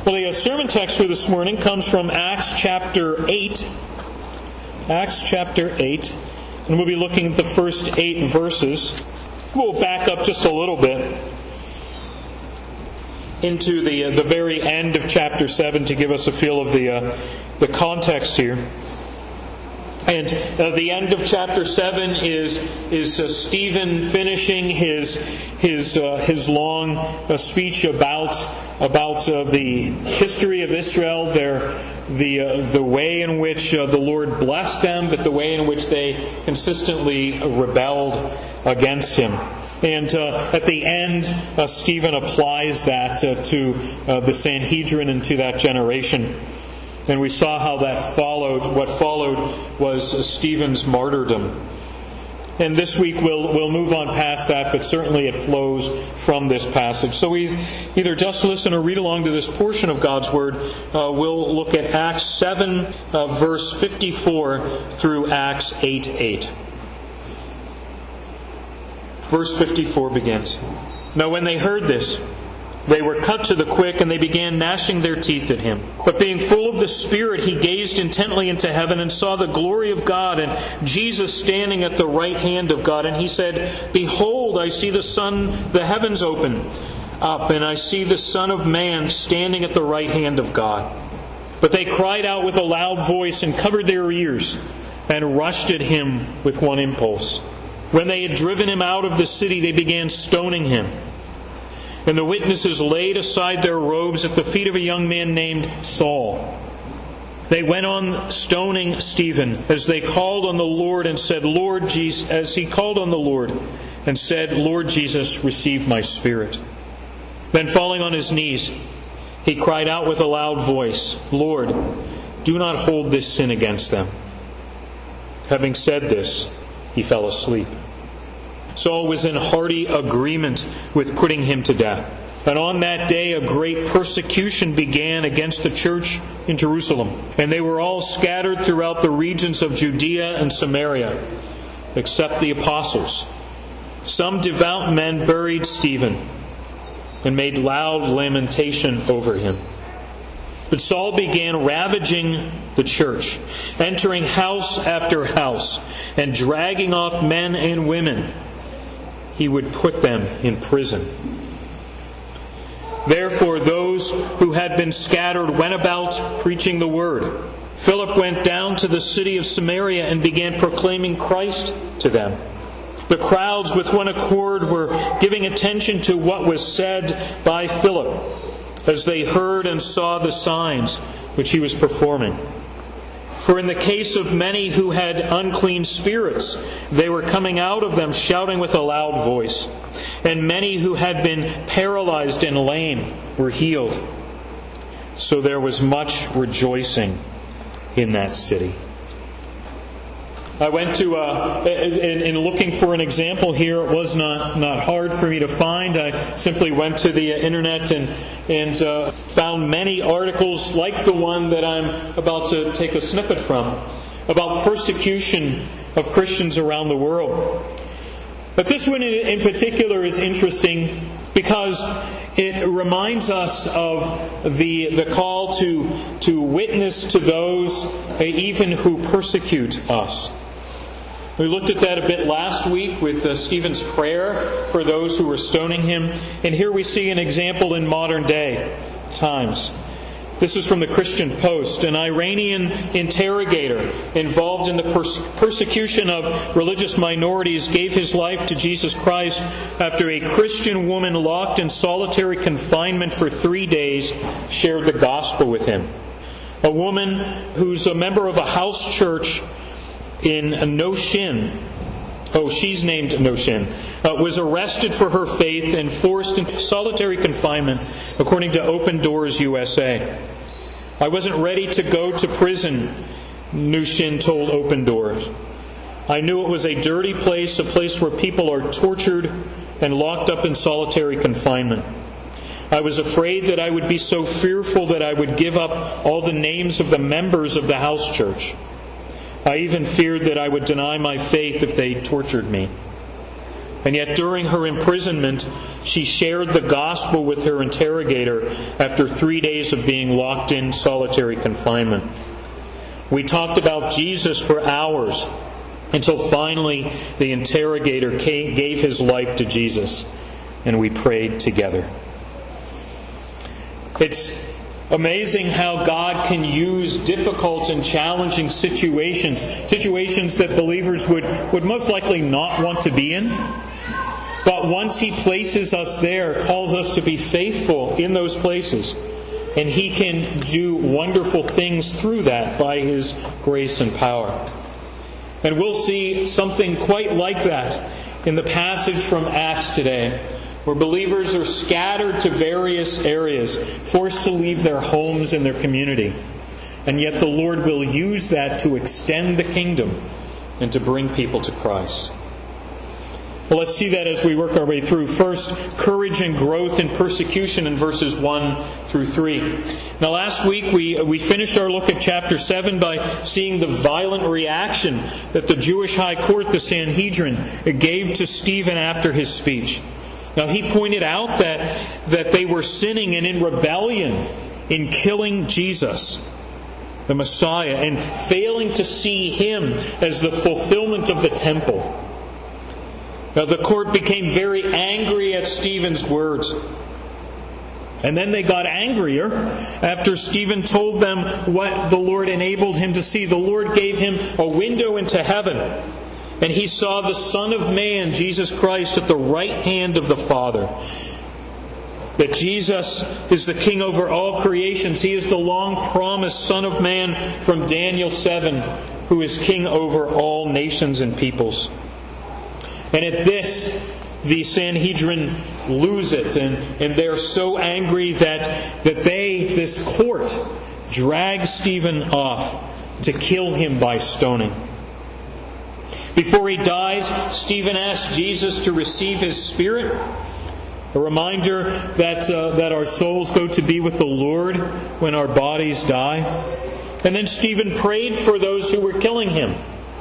Well, the sermon text for this morning comes from Acts chapter 8. Acts chapter 8. And we'll be looking at the first 8 verses. We'll back up just a little bit into the very end of chapter 7 to give us a feel of the context here. And the end of chapter 7 is Stephen finishing his long speech about the history of Israel, the way in which the Lord blessed them, but the way in which they consistently rebelled against Him. And at the end, Stephen applies that to the Sanhedrin and to that generation. And we saw how that followed. What followed was Stephen's martyrdom. And this week we'll move on past that, but certainly it flows from this passage. So we either just listen or read along to this portion of God's Word. We'll look at Acts 7, verse 54 through Acts 8:8. Verse 54 begins. Now when they heard this, they were cut to the quick, and they began gnashing their teeth at him. But being full of the Spirit, he gazed intently into heaven and saw the glory of God and Jesus standing at the right hand of God. And he said, Behold, I see the heavens open up, and I see the Son of Man standing at the right hand of God. But they cried out with a loud voice and covered their ears and rushed at him with one impulse. When they had driven him out of the city, they began stoning him. And the witnesses laid aside their robes at the feet of a young man named Saul. They went on stoning Stephen as they called on the Lord and said, Lord Jesus, as he called on the Lord and said, Lord Jesus, receive my spirit. Then falling on his knees, he cried out with a loud voice, Lord, do not hold this sin against them. Having said this, he fell asleep. Saul was in hearty agreement with putting him to death. And on that day a great persecution began against the church in Jerusalem. And they were all scattered throughout the regions of Judea and Samaria, except the apostles. Some devout men buried Stephen and made loud lamentation over him. But Saul began ravaging the church, entering house after house, and dragging off men and women. He would put them in prison. Therefore, those who had been scattered went about preaching the word. Philip went down to the city of Samaria and began proclaiming Christ to them. The crowds with one accord were giving attention to what was said by Philip as they heard and saw the signs which he was performing. For in the case of many who had unclean spirits, they were coming out of them shouting with a loud voice. And many who had been paralyzed and lame were healed. So there was much rejoicing in that city. I went to, in looking for an example here, it was not hard for me to find. I simply went to the internet and found many articles like the one that I'm about to take a snippet from, about persecution of Christians around the world. But this one in particular is interesting because it reminds us of the call to witness to those even who persecute us. We looked at that a bit last week with Stephen's prayer for those who were stoning him. And here we see an example in modern day times. This is from the Christian Post. An Iranian interrogator involved in the persecution of religious minorities gave his life to Jesus Christ after a Christian woman locked in solitary confinement for 3 days shared the gospel with him. A woman who's a member of a house church in Noshin, she's named Noshin, was arrested for her faith and forced into solitary confinement, according to Open Doors USA. I wasn't ready to go to prison, Noshin told Open Doors. I knew it was a dirty place, a place where people are tortured and locked up in solitary confinement. I was afraid that I would be so fearful that I would give up all the names of the members of the house church. I even feared that I would deny my faith if they tortured me. And yet during her imprisonment, she shared the gospel with her interrogator after 3 days of being locked in solitary confinement. We talked about Jesus for hours until finally the interrogator gave his life to Jesus, and we prayed together. It's amazing how God can use difficult and challenging situations that believers would most likely not want to be in. But once He places us there, calls us to be faithful in those places, and He can do wonderful things through that by His grace and power. And we'll see something quite like that in the passage from Acts today, where believers are scattered to various areas, forced to leave their homes and their community. And yet the Lord will use that to extend the kingdom and to bring people to Christ. Well, let's see that as we work our way through. First, courage and growth in persecution in verses 1 through 3. Now, last week we finished our look at chapter 7 by seeing the violent reaction that the Jewish high court, the Sanhedrin, gave to Stephen after his speech. Now, he pointed out that they were sinning and in rebellion in killing Jesus, the Messiah, and failing to see Him as the fulfillment of the temple. Now, the court became very angry at Stephen's words. And then they got angrier after Stephen told them what the Lord enabled him to see. The Lord gave him a window into heaven, and he saw the Son of Man, Jesus Christ, at the right hand of the Father. That Jesus is the King over all creations. He is the long-promised Son of Man from Daniel 7, who is King over all nations and peoples. And at this, the Sanhedrin lose it, and they're so angry that this court drags Stephen off to kill him by stoning. Before he dies, Stephen asks Jesus to receive his spirit, a reminder that our souls go to be with the Lord when our bodies die. And then Stephen prayed for those who were killing him.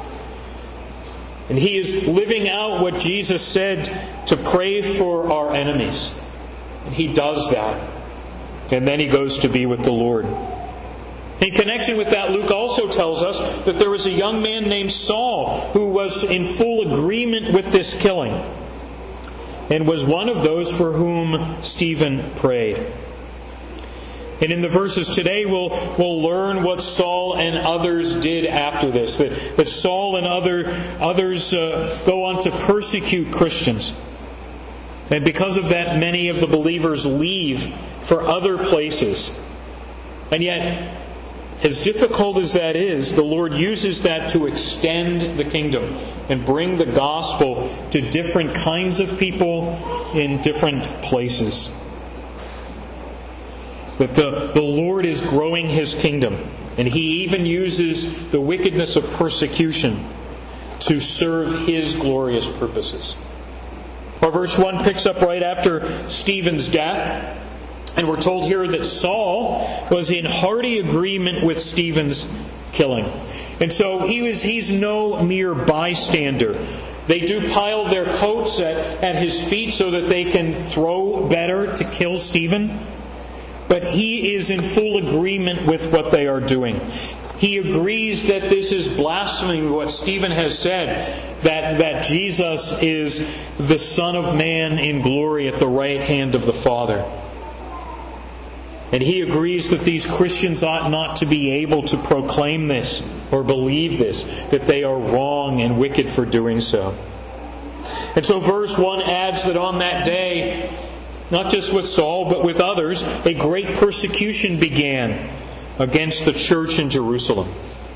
And he is living out what Jesus said to pray for our enemies. And he does that. And then he goes to be with the Lord. In connection with that, Luke also tells us that there was a young man named Saul who was in full agreement with this killing, and was one of those for whom Stephen prayed. And in the verses today, we'll learn what Saul and others did after this. That Saul and others go on to persecute Christians. And because of that, many of the believers leave for other places. And yet, as difficult as that is, the Lord uses that to extend the kingdom and bring the gospel to different kinds of people in different places. That the Lord is growing His kingdom, and He even uses the wickedness of persecution to serve His glorious purposes. Our verse 1 picks up right after Stephen's death, and we're told here that Saul was in hearty agreement with Stephen's killing. And so he's no mere bystander. They do pile their coats at his feet so that they can throw better to kill Stephen. But he is in full agreement with what they are doing. He agrees that this is blasphemy, what Stephen has said, that Jesus is the Son of Man in glory at the right hand of the Father. And he agrees that these Christians ought not to be able to proclaim this or believe this, that they are wrong and wicked for doing so. And so verse 1 adds that on that day, not just with Saul, but with others, a great persecution began against the church in Jerusalem.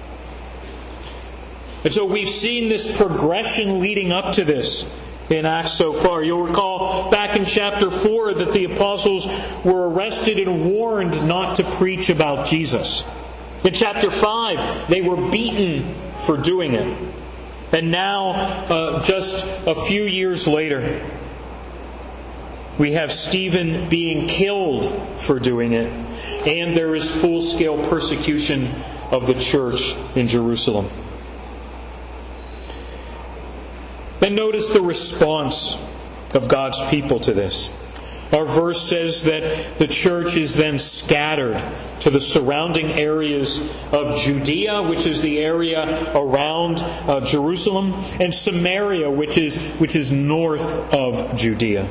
And so we've seen this progression leading up to this in Acts so far. You'll recall back in chapter 4 that the apostles were arrested and warned not to preach about Jesus. In chapter 5, they were beaten for doing it. And now, just a few years later, we have Stephen being killed for doing it, and there is full-scale persecution of the church in Jerusalem. Then notice the response of God's people to this. Our verse says that the church is then scattered to the surrounding areas of Judea, which is the area around Jerusalem, and Samaria, which is north of Judea.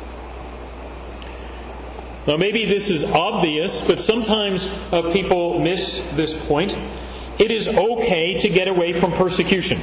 Now maybe this is obvious, but sometimes people miss this point. It is okay to get away from persecution.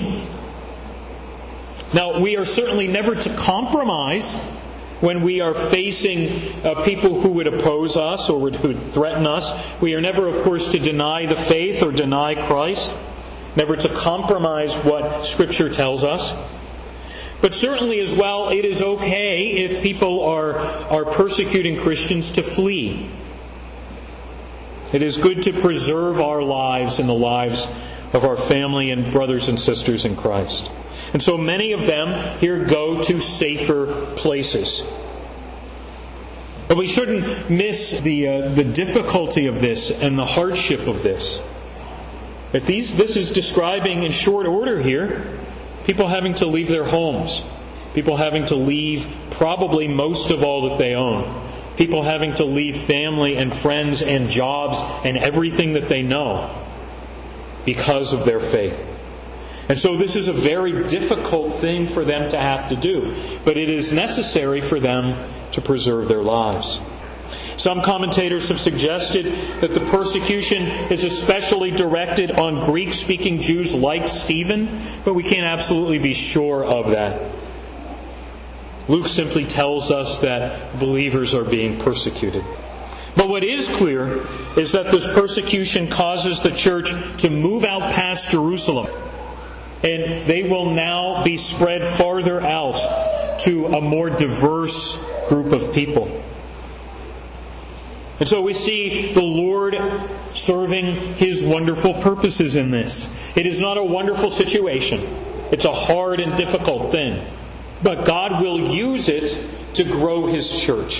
Now, we are certainly never to compromise when we are facing people who would oppose us or who would threaten us. We are never, of course, to deny the faith or deny Christ. Never to compromise what Scripture tells us. But certainly as well, it is okay if people are persecuting Christians to flee. It is good to preserve our lives and the lives of our family and brothers and sisters in Christ. And so many of them here go to safer places. But we shouldn't miss the difficulty of this and the hardship of this. That this is describing in short order here people having to leave their homes. People having to leave probably most of all that they own. People having to leave family and friends and jobs and everything that they know because of their faith. And so this is a very difficult thing for them to have to do. But it is necessary for them to preserve their lives. Some commentators have suggested that the persecution is especially directed on Greek-speaking Jews like Stephen, but we can't absolutely be sure of that. Luke simply tells us that believers are being persecuted. But what is clear is that this persecution causes the church to move out past Jerusalem. And they will now be spread farther out to a more diverse group of people. And so we see the Lord serving His wonderful purposes in this. It is not a wonderful situation. It's a hard and difficult thing. But God will use it to grow His church.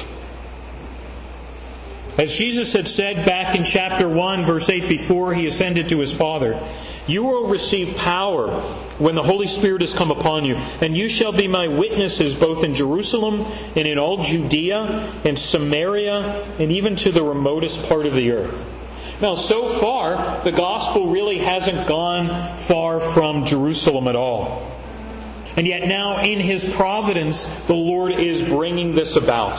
As Jesus had said back in chapter 1, verse 8, before He ascended to His Father, "You will receive power when the Holy Spirit has come upon you, and you shall be my witnesses both in Jerusalem and in all Judea and Samaria and even to the remotest part of the earth." Now, so far, the gospel really hasn't gone far from Jerusalem at all. And yet now, in His providence, the Lord is bringing this about.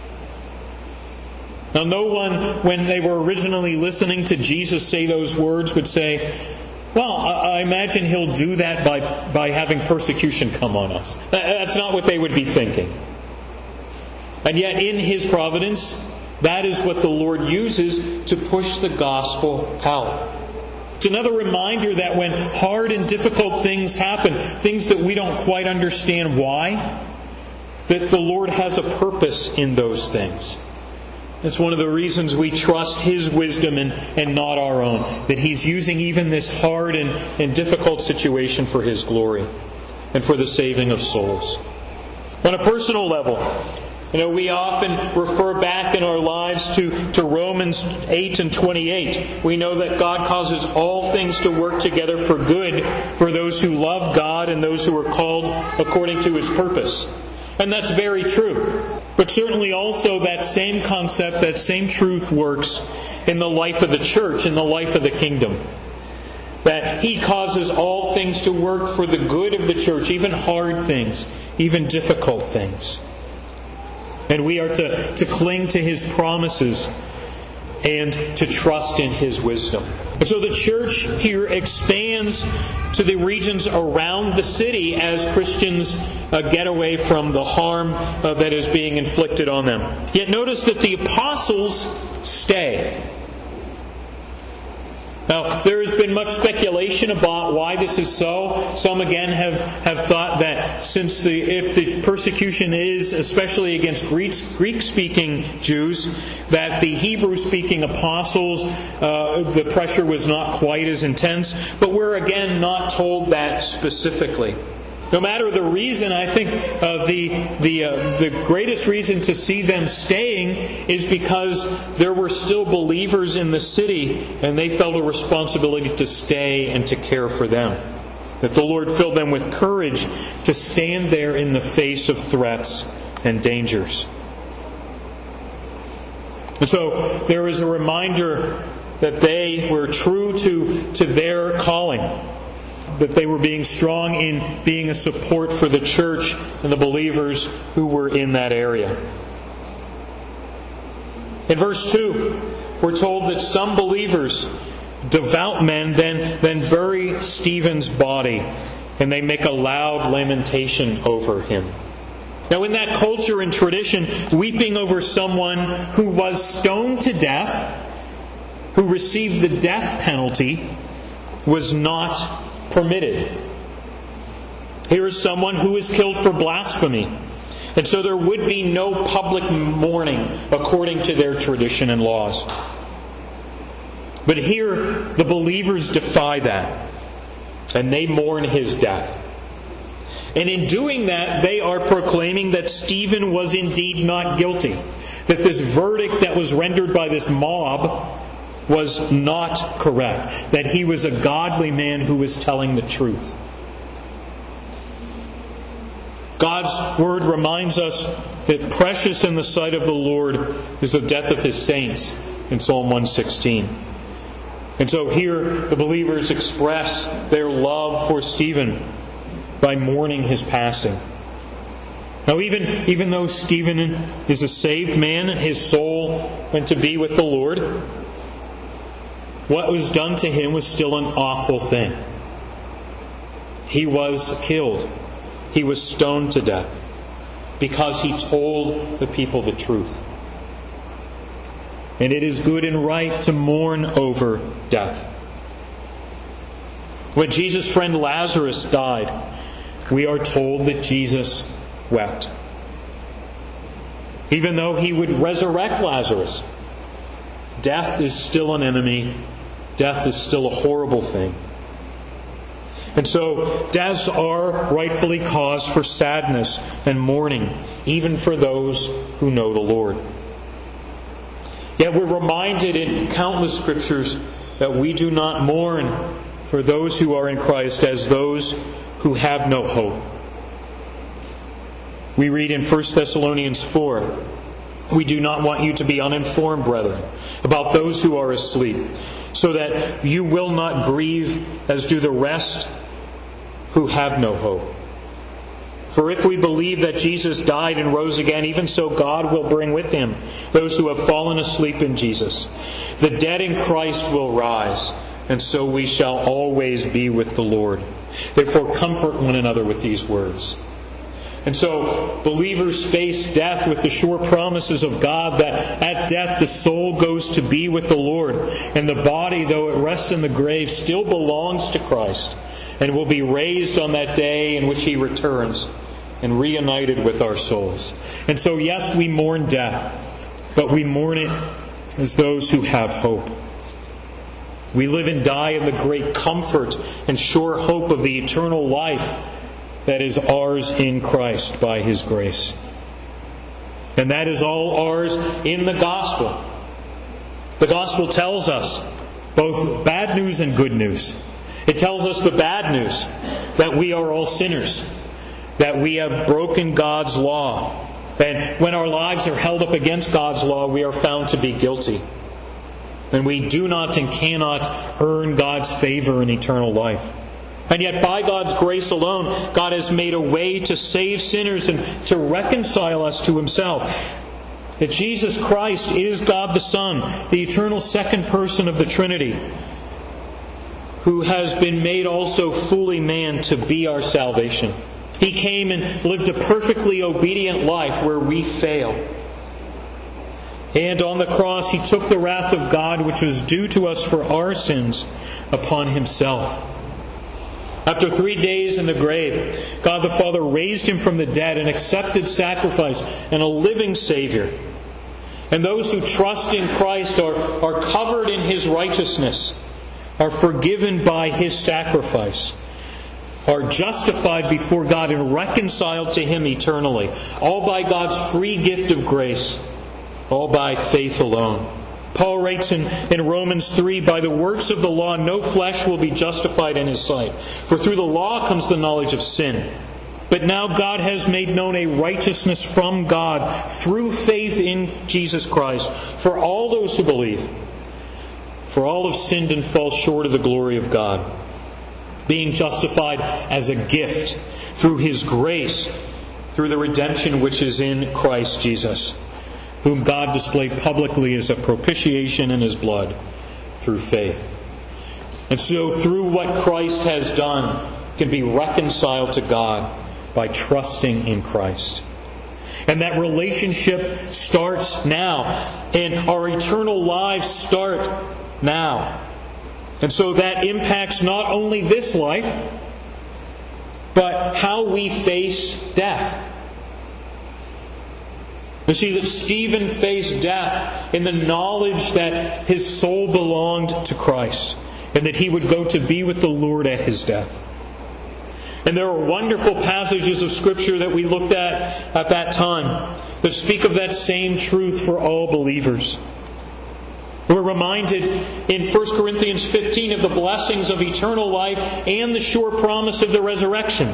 Now, no one, when they were originally listening to Jesus say those words, would say, "Well, I imagine He'll do that by having persecution come on us." That's not what they would be thinking. And yet, in His providence, that is what the Lord uses to push the gospel out. It's another reminder that when hard and difficult things happen, things that we don't quite understand why, that the Lord has a purpose in those things. It's one of the reasons we trust His wisdom and not our own. That He's using even this hard and difficult situation for His glory and for the saving of souls. On a personal level, we often refer back in our lives to Romans 8 and 28. We know that God causes all things to work together for good for those who love God and those who are called according to His purpose. And that's very true. But certainly also that same concept, that same truth works in the life of the church, in the life of the kingdom. That He causes all things to work for the good of the church, even hard things, even difficult things. And we are to cling to His promises and to trust in His wisdom. And so the church here expands to the regions around the city as Christians get away from the harm that is being inflicted on them. Yet notice that the apostles stay. Now, there has been much speculation about why this is so. Some again have thought that if the persecution is especially against Greek-speaking Jews, that the Hebrew-speaking apostles, the pressure was not quite as intense. But we're again not told that specifically. No matter the reason, I think the greatest reason to see them staying is because there were still believers in the city and they felt a responsibility to stay and to care for them. that the Lord fill them with courage to stand there in the face of threats and dangers. And so there is a reminder that they were true to their calling, that they were being strong in being a support for the church and the believers who were in that area. In verse 2, we're told that some believers, devout men, then bury Stephen's body, and they make a loud lamentation over him. Now, in that culture and tradition, weeping over someone who was stoned to death, who received the death penalty, was not permitted. Here is someone who is killed for blasphemy. And so there would be no public mourning according to their tradition and laws. But here, the believers defy that, and they mourn his death. And in doing that, they are proclaiming that Stephen was indeed not guilty, that this verdict that was rendered by this mob was not correct, that he was a godly man who was telling the truth. God's Word reminds us that precious in the sight of the Lord is the death of His saints in Psalm 116. And so here the believers express their love for Stephen by mourning his passing. Now even though Stephen is a saved man, his soul went to be with the Lord, what was done to him was still an awful thing. He was killed. He was stoned to death because he told the people the truth. And it is good and right to mourn over death. When Jesus' friend Lazarus died, we are told that Jesus wept. Even though he would resurrect Lazarus, death is still an enemy. Death is still a horrible thing. And so deaths are rightfully cause for sadness and mourning, even for those who know the Lord. Yet we're reminded in countless scriptures that we do not mourn for those who are in Christ as those who have no hope. We read in 1 Thessalonians 4, "We do not want you to be uninformed, brethren, about those who are asleep, so that you will not grieve as do the rest who have no hope. For if we believe that Jesus died and rose again, even so God will bring with Him those who have fallen asleep in Jesus. The dead in Christ will rise, and so we shall always be with the Lord. Therefore comfort one another with these words." And so believers face death with the sure promises of God that at death the soul goes to be with the Lord, and the body, though it rests in the grave, still belongs to Christ and will be raised on that day in which He returns and reunited with our souls. And so yes, we mourn death, but we mourn it as those who have hope. We live and die in the great comfort and sure hope of the eternal life that is ours in Christ by His grace. And that is all ours in the gospel. The gospel tells us both bad news and good news. It tells us the bad news, that we are all sinners, that we have broken God's law, and when our lives are held up against God's law, we are found to be guilty. And we do not and cannot earn God's favor in eternal life. And yet by God's grace alone, God has made a way to save sinners and to reconcile us to Himself. That Jesus Christ is God the Son, the eternal second person of the Trinity, who has been made also fully man to be our salvation. He came and lived a perfectly obedient life where we fail. And on the cross He took the wrath of God which was due to us for our sins upon Himself. After 3 days in the grave, God the Father raised Him from the dead, an accepted sacrifice and a living Savior. And those who trust in Christ are covered in His righteousness, are forgiven by His sacrifice, are justified before God and reconciled to Him eternally, all by God's free gift of grace, all by faith alone. Paul writes in Romans 3, "By the works of the law no flesh will be justified in his sight. For through the law comes the knowledge of sin. But now God has made known a righteousness from God through faith in Jesus Christ for all those who believe. For all have sinned and fall short of the glory of God, being justified as a gift through His grace, through the redemption which is in Christ Jesus, whom God displayed publicly as a propitiation in His blood through faith." And so through what Christ has done, can be reconciled to God by trusting in Christ. And that relationship starts now. And our eternal lives start now. And so that impacts not only this life, but how we face death. You see that Stephen faced death in the knowledge that his soul belonged to Christ, and that he would go to be with the Lord at his death. And there are wonderful passages of Scripture that we looked at that time that speak of that same truth for all believers. We're reminded in 1 Corinthians 15 of the blessings of eternal life and the sure promise of the resurrection.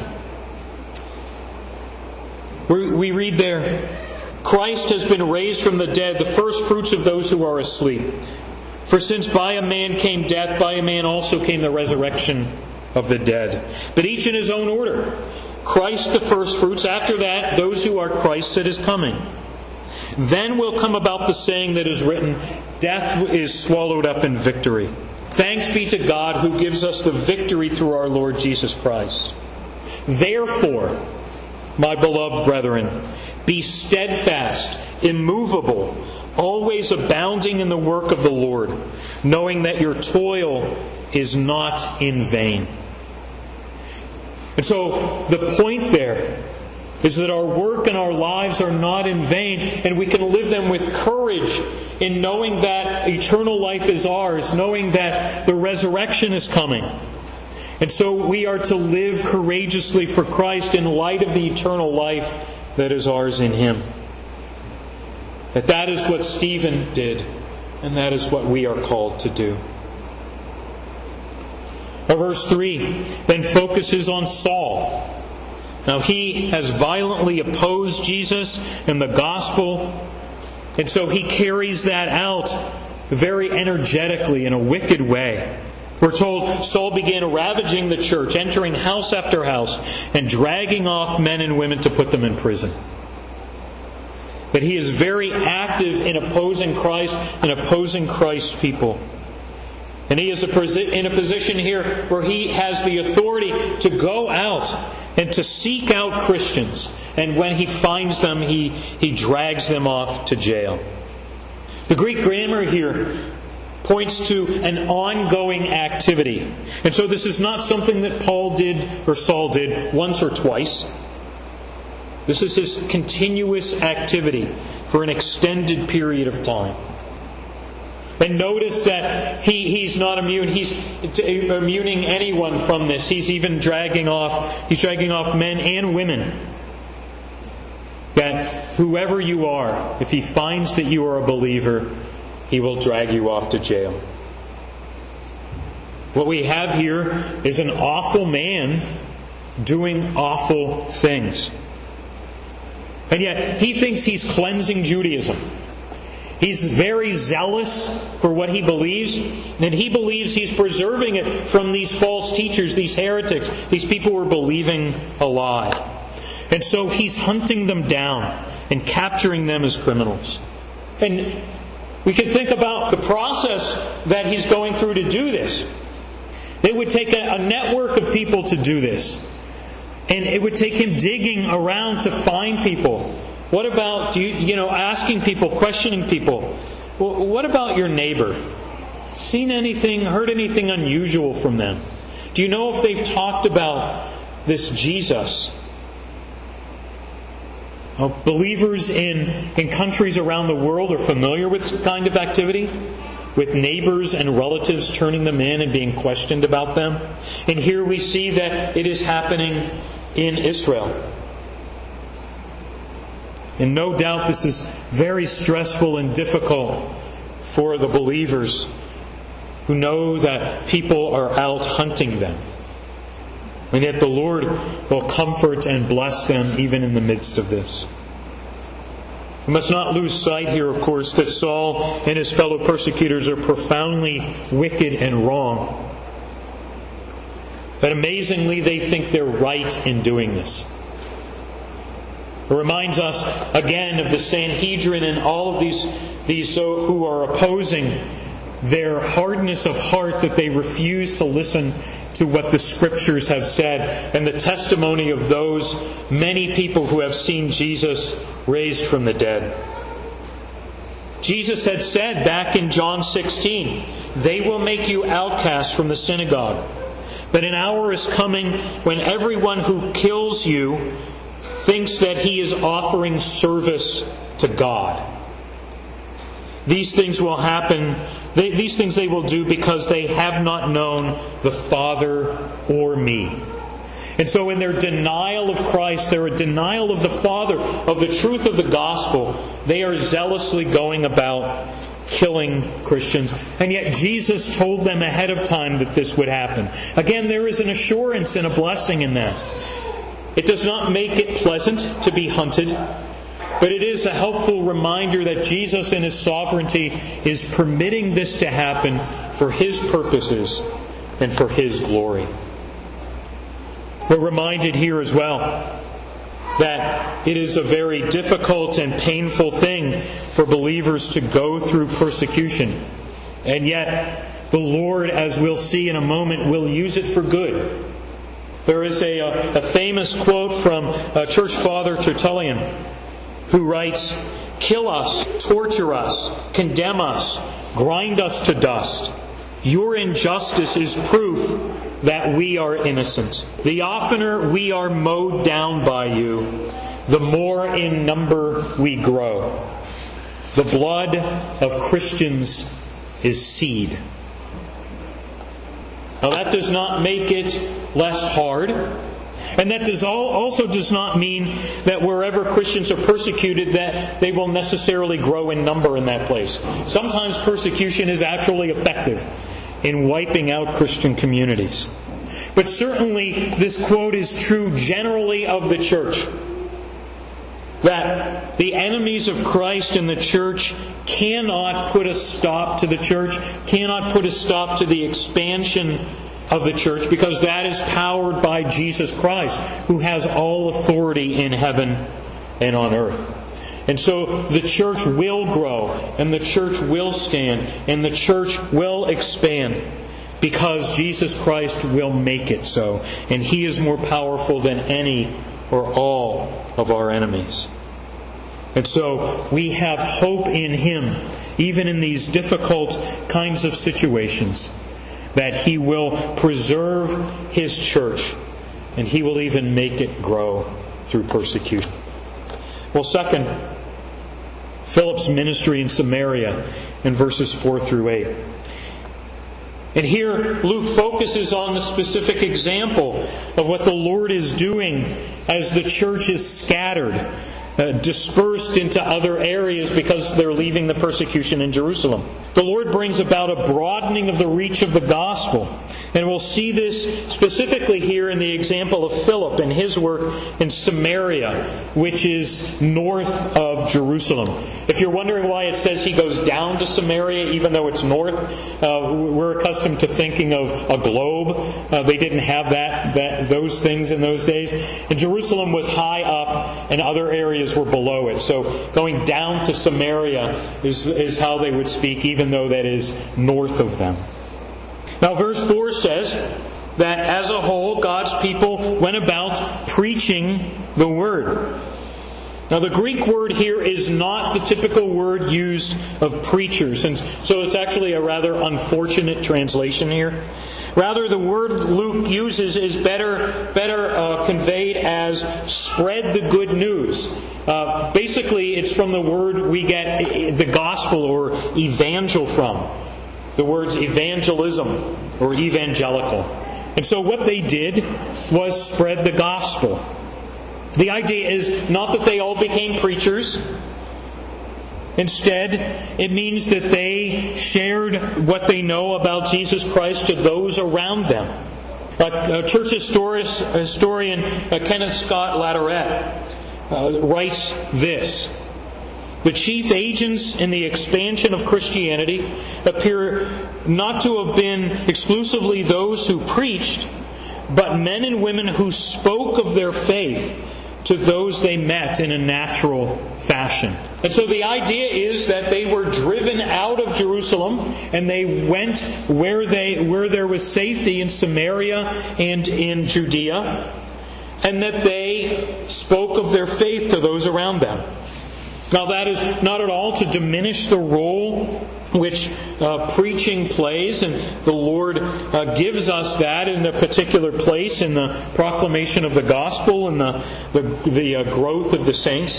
We read there, "Christ has been raised from the dead, the first fruits of those who are asleep. For since by a man came death, by a man also came the resurrection of the dead. But each in his own order. Christ the first fruits, after that those who are Christ's at His coming. Then will come about the saying that is written, Death is swallowed up in victory. Thanks be to God who gives us the victory through our Lord Jesus Christ. Therefore, my beloved brethren, be steadfast, immovable, always abounding in the work of the Lord, knowing that your toil is not in vain." And so the point there is that our work and our lives are not in vain, and we can live them with courage in knowing that eternal life is ours, knowing that the resurrection is coming. And so we are to live courageously for Christ in light of the eternal life that is ours in Him. That is what Stephen did, and that is what we are called to do. Now, verse 3 then focuses on Saul. Now, he has violently opposed Jesus and the gospel, and so he carries that out very energetically in a wicked way. We're told Saul began ravaging the church, entering house after house, and dragging off men and women to put them in prison. But he is very active in opposing Christ and opposing Christ's people. And he is in a position here where he has the authority to go out and to seek out Christians. And when he finds them, he drags them off to jail. The Greek grammar here points to an ongoing activity. And so this is not something that Paul did or Saul did once or twice. This is his continuous activity for an extended period of time. And notice that he's not immune. He's immuning anyone from this. He's even dragging off men and women. That whoever you are, if he finds that you are a believer, he will drag you off to jail. What we have here is an awful man doing awful things. And yet he thinks he's cleansing Judaism. He's very zealous for what he believes, and he believes he's preserving it from these false teachers, these heretics, these people who are believing a lie. And so he's hunting them down and capturing them as criminals. And we can think about the process that he's going through to do this. It would take a network of people to do this. And it would take him digging around to find people. What about, asking people, questioning people? Well, what about your neighbor? Seen anything, heard anything unusual from them? Do you know if they've talked about this Jesus? Believers in countries around the world are familiar with this kind of activity, with neighbors and relatives turning them in and being questioned about them. And here we see that it is happening in Israel. And no doubt this is very stressful and difficult for the believers who know that people are out hunting them. And yet the Lord will comfort and bless them even in the midst of this. We must not lose sight here, of course, that Saul and his fellow persecutors are profoundly wicked and wrong. But amazingly, they think they're right in doing this. It reminds us again of the Sanhedrin and all of these who are opposing, their hardness of heart that they refuse to listen to what the Scriptures have said, and the testimony of those many people who have seen Jesus raised from the dead. Jesus had said back in John 16, "They will make you outcasts from the synagogue. But an hour is coming when everyone who kills you thinks that he is offering service to God. These things will happen. These things they will do because they have not known the Father or me." And so in their denial of Christ, their denial of the Father, of the truth of the gospel, they are zealously going about killing Christians. And yet Jesus told them ahead of time that this would happen. Again, there is an assurance and a blessing in that. It does not make it pleasant to be hunted, but it is a helpful reminder that Jesus in His sovereignty is permitting this to happen for His purposes and for His glory. We're reminded here as well that it is a very difficult and painful thing for believers to go through persecution. And yet, the Lord, as we'll see in a moment, will use it for good. There is a famous quote from Church Father Tertullian, who writes, "Kill us, torture us, condemn us, grind us to dust. Your injustice is proof that we are innocent. The oftener we are mowed down by you, the more in number we grow. The blood of Christians is seed." Now that does not make it less hard. And that also does not mean that wherever Christians are persecuted that they will necessarily grow in number in that place. Sometimes persecution is actually effective in wiping out Christian communities. But certainly this quote is true generally of the church. That the enemies of Christ in the church cannot put a stop to the church, cannot put a stop to the expansion of the church, because that is powered by Jesus Christ, who has all authority in heaven and on earth. And so the church will grow, and the church will stand, and the church will expand, because Jesus Christ will make it so. And He is more powerful than any or all of our enemies. And so we have hope in Him, even in these difficult kinds of situations, that He will preserve His church, and He will even make it grow through persecution. Well, second, Philip's ministry in Samaria in verses 4 through 8. And here Luke focuses on the specific example of what the Lord is doing as the church is scattered, dispersed into other areas because they're leaving the persecution in Jerusalem. The Lord brings about a broadening of the reach of the gospel. And we'll see this specifically here in the example of Philip and his work in Samaria, which is north of Jerusalem. If you're wondering why it says he goes down to Samaria even though it's north, we're accustomed to thinking of a globe. They didn't have those things in those days. And Jerusalem was high up and other areas were below it. So going down to Samaria is how they would speak, even though that is north of them. Now verse 4 says that as a whole, God's people went about preaching the Word. Now the Greek word here is not the typical word used of preachers, and so it's actually a rather unfortunate translation here. Rather, the word Luke uses is better conveyed as spread the good news. Basically, it's from the word we get the gospel or evangel from. The words evangelism or evangelical. And so what they did was spread the gospel. The idea is not that they all became preachers, Instead, it means that they shared what they know about Jesus Christ to those around them. Church historian Kenneth Scott Latourette writes this: "The chief agents in the expansion of Christianity appear not to have been exclusively those who preached, but men and women who spoke of their faith to those they met in a natural fashion." And so the idea is that they were driven out of Jerusalem and they went where there was safety in Samaria and in Judea, and that they spoke of their faith to those around them. Now, that is not at all to diminish the role which preaching plays, and the Lord gives us that in a particular place in the proclamation of the gospel and the growth of the saints.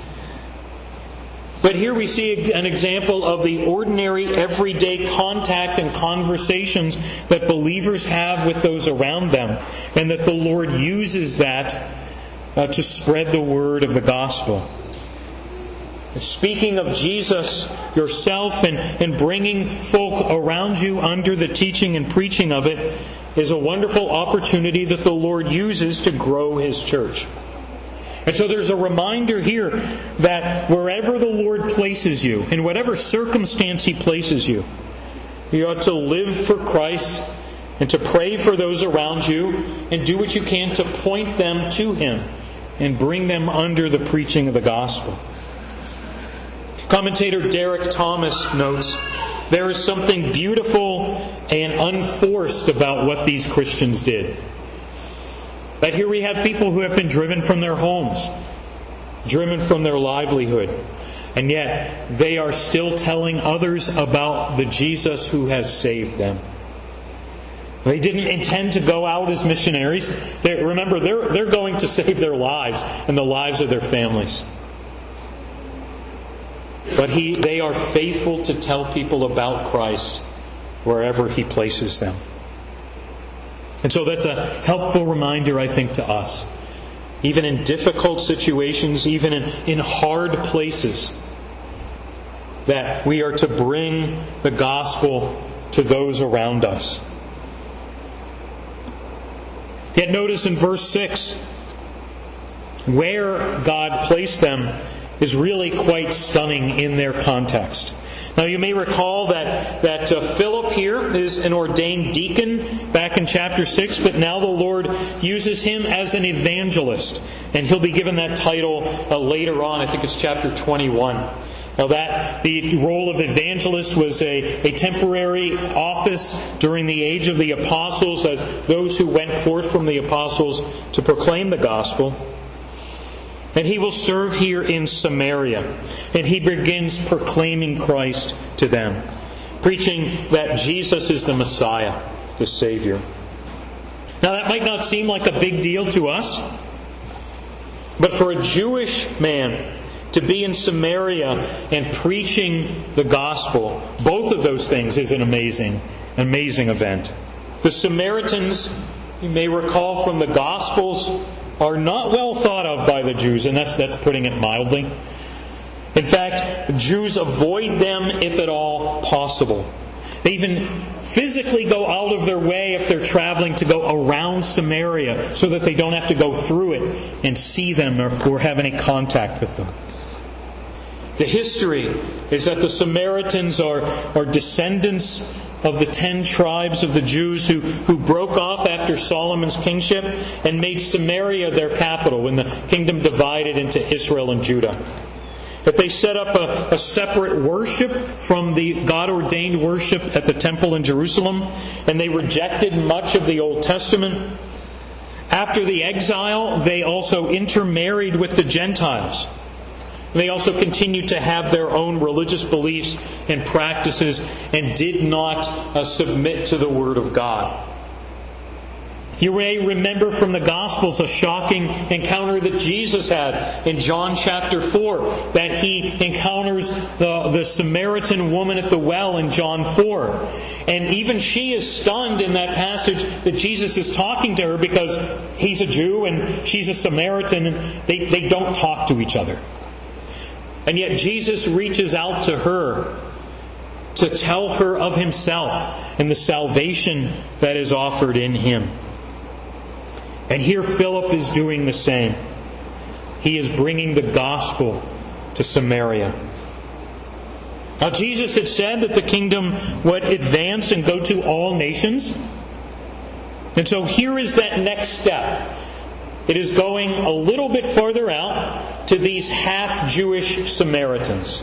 But here we see an example of the ordinary, everyday contact and conversations that believers have with those around them, and that the Lord uses that to spread the word of the gospel. Speaking of Jesus yourself and bringing folk around you under the teaching and preaching of it is a wonderful opportunity that the Lord uses to grow His church. And so there's a reminder here that wherever the Lord places you, in whatever circumstance He places you, you ought to live for Christ and to pray for those around you and do what you can to point them to Him and bring them under the preaching of the gospel. Commentator Derek Thomas notes, there is something beautiful and unforced about what these Christians did. That here we have people who have been driven from their homes, driven from their livelihood, and yet they are still telling others about the Jesus who has saved them. They didn't intend to go out as missionaries. Remember, they're going to save their lives and the lives of their families. But they are faithful to tell people about Christ wherever He places them. And so that's a helpful reminder, I think, to us. Even in difficult situations, even in hard places, that we are to bring the gospel to those around us. Yet notice in verse 6, where God placed them is really quite stunning in their context. Now you may recall that Philip here is an ordained deacon back in chapter 6, but now the Lord uses him as an evangelist. And he'll be given that title later on, I think it's chapter 21. Now the role of evangelist was a temporary office during the age of the apostles as those who went forth from the apostles to proclaim the gospel. And he will serve here in Samaria. And he begins proclaiming Christ to them, preaching that Jesus is the Messiah, the Savior. Now that might not seem like a big deal to us, but for a Jewish man to be in Samaria and preaching the gospel, both of those things is an amazing event. The Samaritans, you may recall from the Gospels, are not well thought of by the Jews, and that's putting it mildly. In fact, Jews avoid them if at all possible. They even physically go out of their way if they're traveling to go around Samaria so that they don't have to go through it and see them or have any contact with them. The history is that the Samaritans are descendants of the 10 tribes of the Jews who broke off after Solomon's kingship and made Samaria their capital when the kingdom divided into Israel and Judah. That they set up a separate worship from the God-ordained worship at the temple in Jerusalem, and they rejected much of the Old Testament. After the exile, they also intermarried with the Gentiles. They also continued to have their own religious beliefs and practices and did not submit to the Word of God. You may remember from the Gospels a shocking encounter that Jesus had in John chapter 4, that He encounters the Samaritan woman at the well in John 4. And even she is stunned in that passage that Jesus is talking to her because He's a Jew and she's a Samaritan, and they don't talk to each other. And yet Jesus reaches out to her to tell her of Himself and the salvation that is offered in Him. And here Philip is doing the same. He is bringing the gospel to Samaria. Now Jesus had said that the kingdom would advance and go to all nations. And so here is that next step. It is going a little bit farther out to these half-Jewish Samaritans.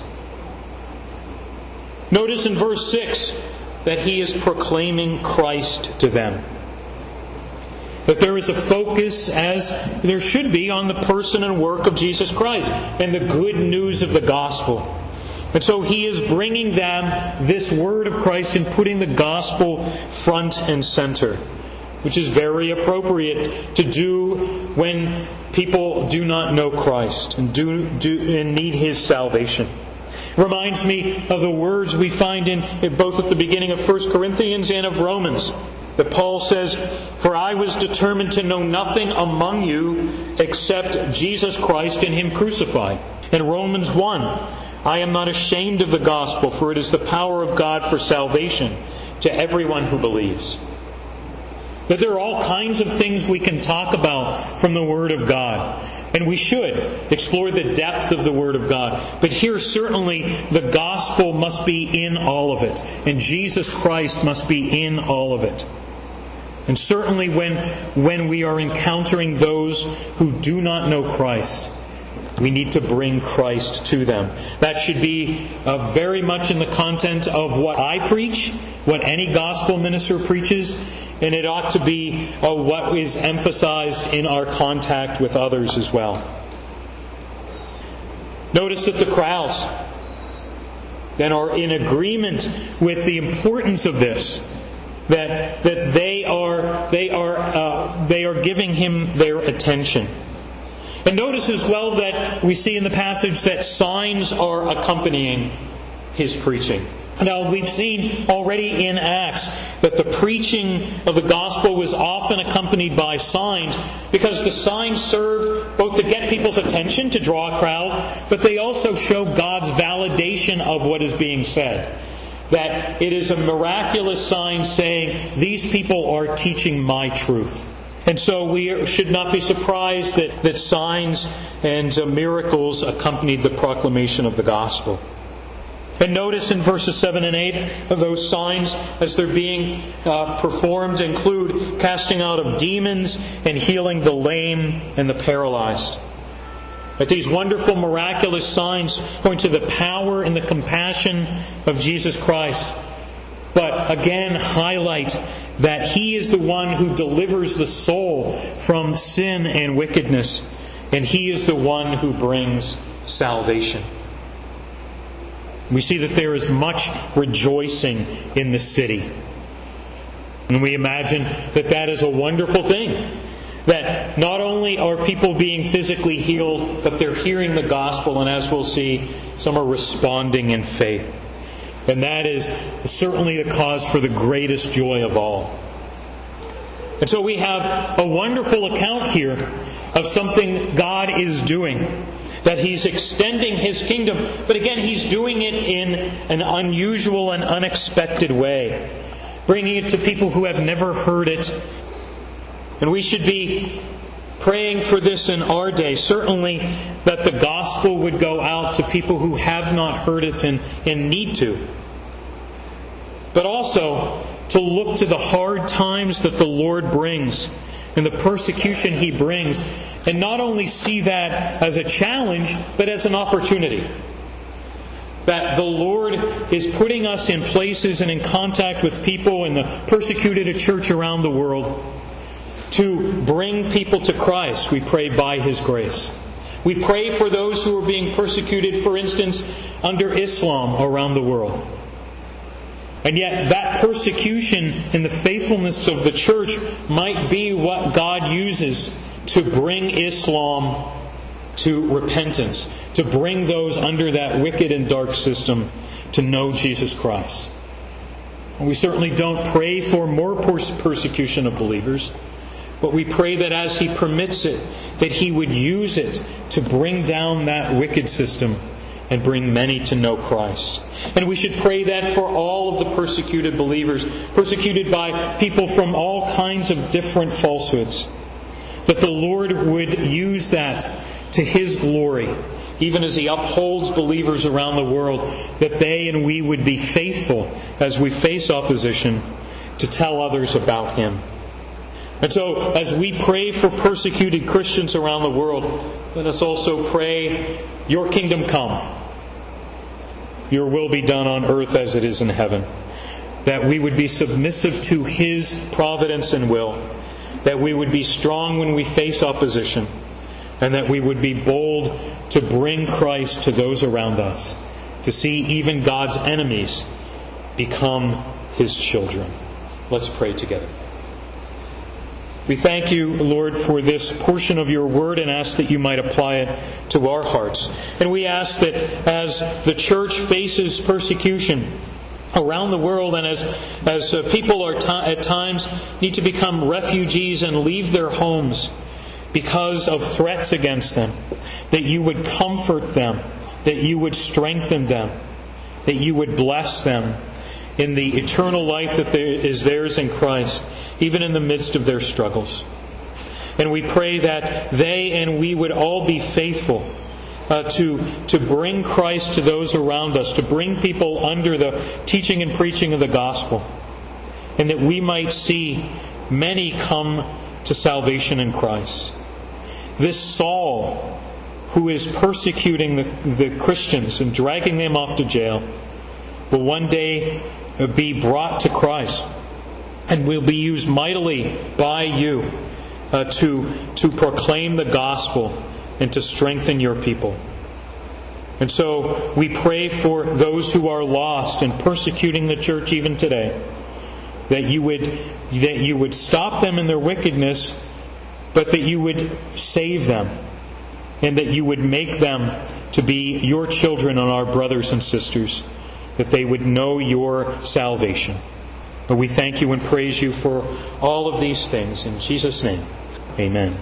Notice in verse 6 that He is proclaiming Christ to them. That there is a focus, as there should be, on the person and work of Jesus Christ and the good news of the gospel. And so He is bringing them this word of Christ and putting the gospel front and center, which is very appropriate to do when people do not know Christ and and need His salvation. It reminds me of the words we find in both at the beginning of 1 Corinthians and of Romans, that Paul says, "For I was determined to know nothing among you except Jesus Christ and Him crucified." In Romans 1, "I am not ashamed of the gospel, for it is the power of God for salvation to everyone who believes." That there are all kinds of things we can talk about from the Word of God. And we should explore the depth of the Word of God. But here certainly the gospel must be in all of it. And Jesus Christ must be in all of it. And certainly when we are encountering those who do not know Christ, we need to bring Christ to them. That should be very much in the content of what I preach, what any gospel minister preaches, and it ought to be what is emphasized in our contact with others as well. Notice that the crowds then are in agreement with the importance of this, that they are giving Him their attention. And notice as well that we see in the passage that signs are accompanying His preaching. Now, we've seen already in Acts that the preaching of the gospel was often accompanied by signs, because the signs served both to get people's attention, to draw a crowd, but they also show God's validation of what is being said. That it is a miraculous sign saying, "These people are teaching my truth." And so we should not be surprised that signs and miracles accompanied the proclamation of the gospel. And notice in verses 7 and 8, those signs as they're being performed include casting out of demons and healing the lame and the paralyzed. That these wonderful miraculous signs point to the power and the compassion of Jesus Christ. But again, highlight that He is the one who delivers the soul from sin and wickedness. And He is the one who brings salvation. We see that there is much rejoicing in the city. And we imagine that that is a wonderful thing. That not only are people being physically healed, but they're hearing the gospel, and as we'll see, some are responding in faith. And that is certainly the cause for the greatest joy of all. And so we have a wonderful account here of something God is doing. That He's extending His kingdom, but again, He's doing it in an unusual and unexpected way. Bringing it to people who have never heard it. And we should be praying for this in our day. Certainly that the gospel would go out to people who have not heard it and need to. But also to look to the hard times that the Lord brings and the persecution He brings, and not only see that as a challenge, but as an opportunity. That the Lord is putting us in places and in contact with people in the persecuted church around the world to bring people to Christ, we pray, by His grace. We pray for those who are being persecuted, for instance, under Islam around the world. And yet that persecution and the faithfulness of the church might be what God uses to bring Islam to repentance, to bring those under that wicked and dark system to know Jesus Christ. And we certainly don't pray for more persecution of believers, but we pray that as He permits it, that He would use it to bring down that wicked system and bring many to know Christ. And we should pray that for all of the persecuted believers, persecuted by people from all kinds of different falsehoods, that the Lord would use that to His glory, even as He upholds believers around the world, that they and we would be faithful as we face opposition to tell others about Him. And so, as we pray for persecuted Christians around the world, let us also pray, Your kingdom come. Your will be done on earth as it is in heaven. That we would be submissive to His providence and will. That we would be strong when we face opposition. And that we would be bold to bring Christ to those around us. To see even God's enemies become His children. Let's pray together. We thank You, Lord, for this portion of Your Word and ask that You might apply it to our hearts. And we ask that as the church faces persecution around the world and as people are at times need to become refugees and leave their homes because of threats against them, that You would comfort them, that You would strengthen them, that You would bless them in the eternal life that is theirs in Christ, even in the midst of their struggles. And we pray that they and we would all be faithful to bring Christ to those around us, to bring people under the teaching and preaching of the gospel, and that we might see many come to salvation in Christ. This Saul, who is persecuting the Christians and dragging them off to jail, will one day be brought to Christ and will be used mightily by You to proclaim the gospel and to strengthen Your people. And so we pray for those who are lost and persecuting the church even today, that You would stop them in their wickedness, but that You would save them, and that You would make them to be Your children and our brothers and sisters, that they would know Your salvation. But we thank You and praise You for all of these things. In Jesus' name, amen.